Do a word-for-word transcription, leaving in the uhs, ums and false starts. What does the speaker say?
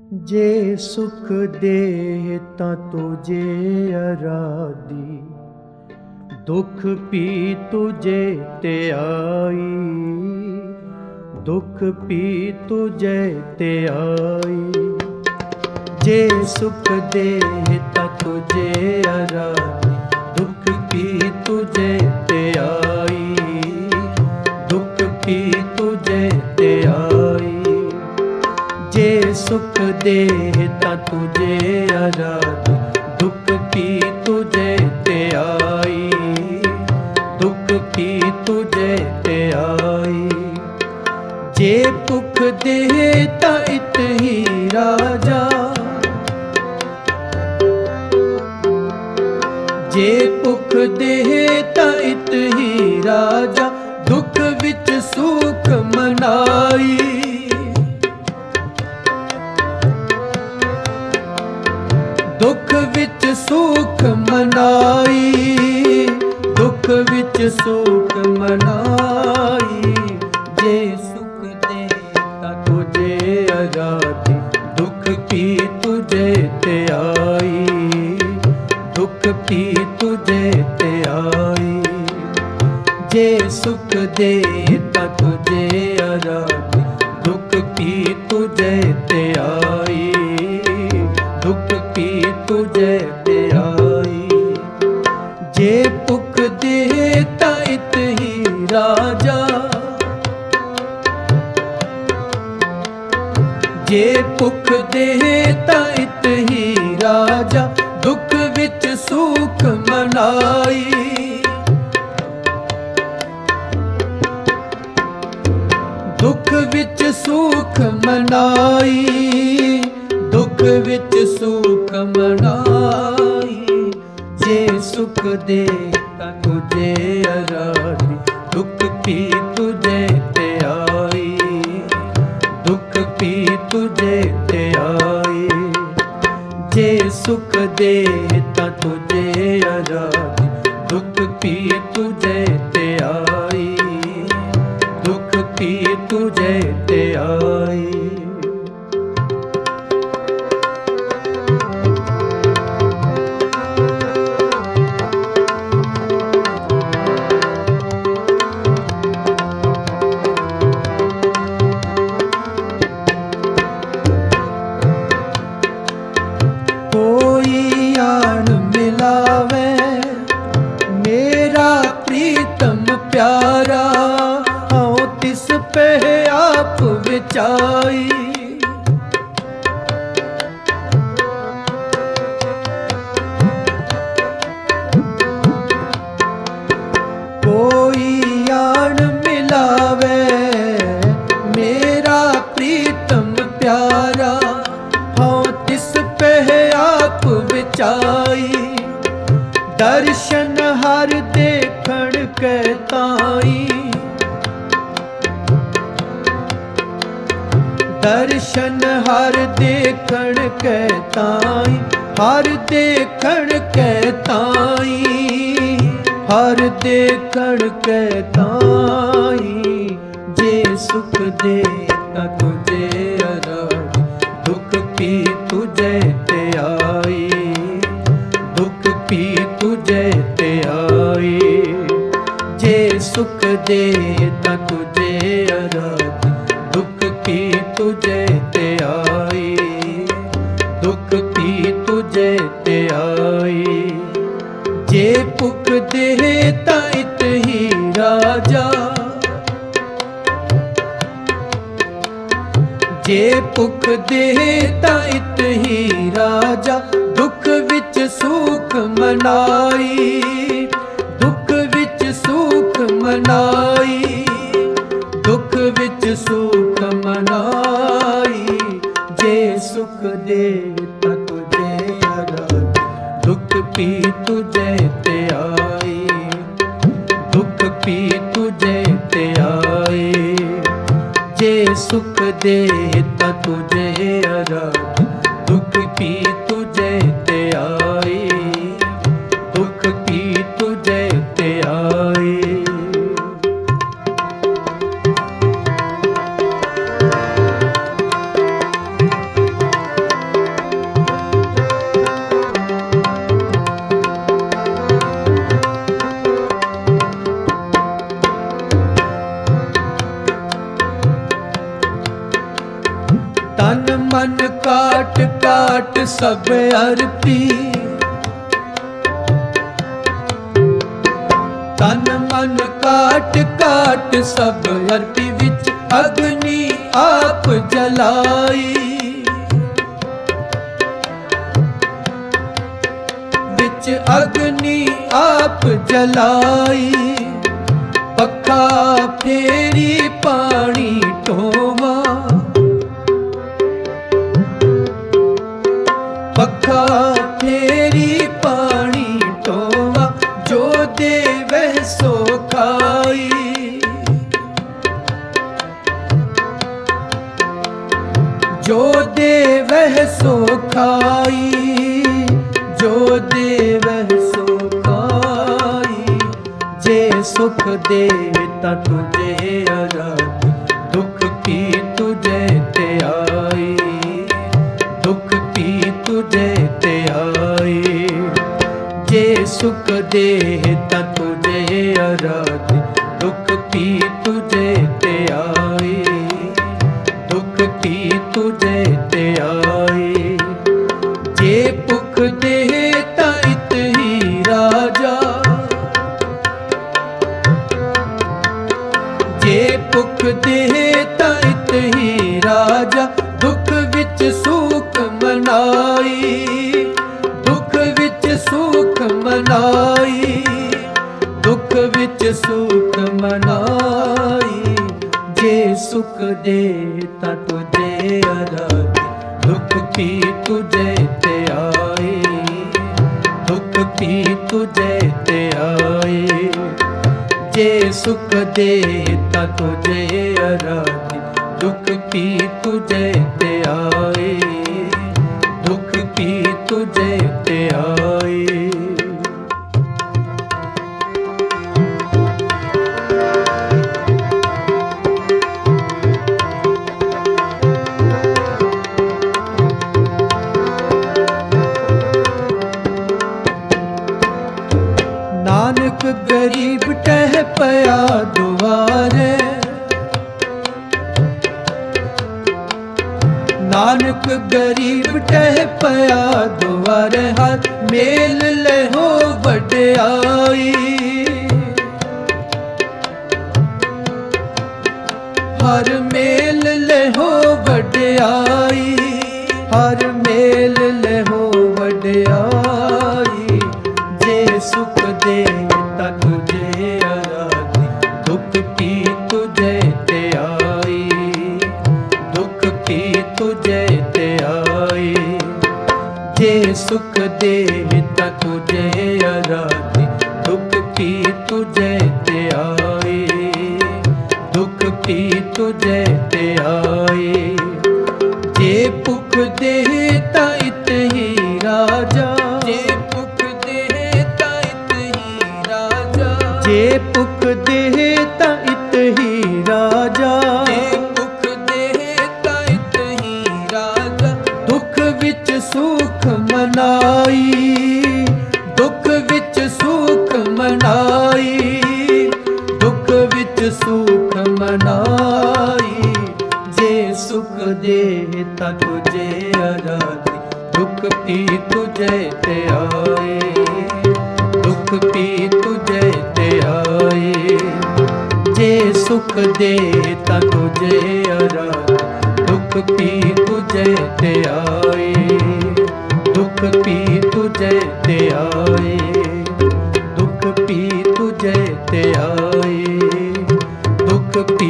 जे सुख देह तां तुझे आराधी, दुख पी तुझे ते आई, दुख पी तुझे ते आई। जे सुख देह तां तुझे आराधी, दुख पी तुझे ते आई, दुख पी तुझे ते आई। जे सुख देह तां तुझे आराधी, दुख पी तुझे ते आई, दुख पी तुझे ते आई। जे भुख देह तां इत ही राजा, जे भुख देह तां इत ही राजा, दुख विच सुख मनाई। दुख विच सुख मनाई, दुख विच सुख मनाई। जे सुख देह तां तुझे आराधी, दुख पी तुझे ते आई, दुख पी तुझे ते आई। जे सुख देह तां तुझे आराधी, दुख पी तुझे ते आई, दुख पी तुझे ते आई। जे भुख देह तां इत ही राजा, जे भुख देह तां इत ही राजा, दुख विच सुख मनाई। दुख विच सुख मनाई, दुख विच सुख मनाई। जे सुख देह तां तुझे आराधी, दुख पी तुझे ते आई, दुख पी तुझे ते आई। जे सुख देह तां तुझे आराधी, दुख पी तुझे ते आई, दुख पी तुझे ते आई। कोई आन मिलावे मेरा प्रीतम प्यारा, आओ तिस पे आप विचाई। कोई आन मिलावे मेरा प्रीतम प्यारा, आओ तिस पे आप विचाई। दर्शन हर देखण के ताई, दर्शन हर देखण के ताई, हर देखण के ताई, हर देखण के ताई। जे सुख देह तां तुझे आराधी, दुख पी तुझे ते आई, दुख पी तुझे ते आई। जे सुख देह तां तुझे आराधी, दुख पी तुझे ते आई, दुख पी तुझे ते आई। जे भुख देह तां इत ही राजा, जे भुख देह तां इत ही राजा, दुख विच सुख मनाई, दुख विच सुख मनाई, दुख विच सुख मनाई। जे सुख देह तां तुझे आराधी, दुख पी तुझे ते आई, दुख पी तुझे ते आई। जे सुख देह तां तुझे आराधी, दुख पी तुझे ते आई, दुख पी तुझे ते आई। मन काट काट सब अर्पी, तन मन काट काट सब अर्पी, विच अग्नि आप जलाई, विच अग्नि आप जलाई। पखा फेरी पानी ढोवा, पखा फेरी पानी ढोवा, जो देवै सो खाई, जो देवै सो खाई, जो देवै सो खाई। जे सुख दे ता तुझे आराध, दुख पी तुझे ते आई, दुख पी तुझे ते आई। जे सुख दे ता तुझे आराध, दुख पी तुझे ते आई, दुख पी तुझे ते आई। जे भुख दे ता इत ही राजा, जे भुख दे ता इत ही राजा, दुख विच सुख मनाई, दुख विच सुख मनाई, दुख विच सुख मनाई। जे सुख दे ता तुझे आराध, दुख पी तुझे ते आई, दुख पी तुझे ते आई। जे सुख दे ता तुझे आराध, दुख पी तुझे ते आई, दुख पी तुझे ते आई। नानक गरीब टह पया दुआरे, नानक गरीब टह पया दुआरे, हर मेल लेहो वड्याई, हर मेल लेहो वड्याई, हर मेल लेहो वड्याई। जे सुख दे ता तुझे आराध, दुख पी तुझे ते आई, दुख पी तुझे ते आई। जे सुख दे ता तुझे आराध, दुख पी तुझे ते आई, दुख पी तुझे ते आई। जे भुख दे ता इत ही राजा, जे भुख दे ता इत ही राजा, जे भुख दे ता इत ही राजा, जे भुख दे ता इत ही राजा। दुख विच सुख मनाई, दुख विच सुख मनाई, दुख विच सुख मनाई। जे सुख दे ता तुझे आराध, दुख पी तुझे ते आई, दुख पी तुझे ते आई। जे सुख दे ता तुझे आराध, दुख पी तुझे ते आई, दुख पी तुझे ते आई, दुख पी तुझे ते आई, दुख पी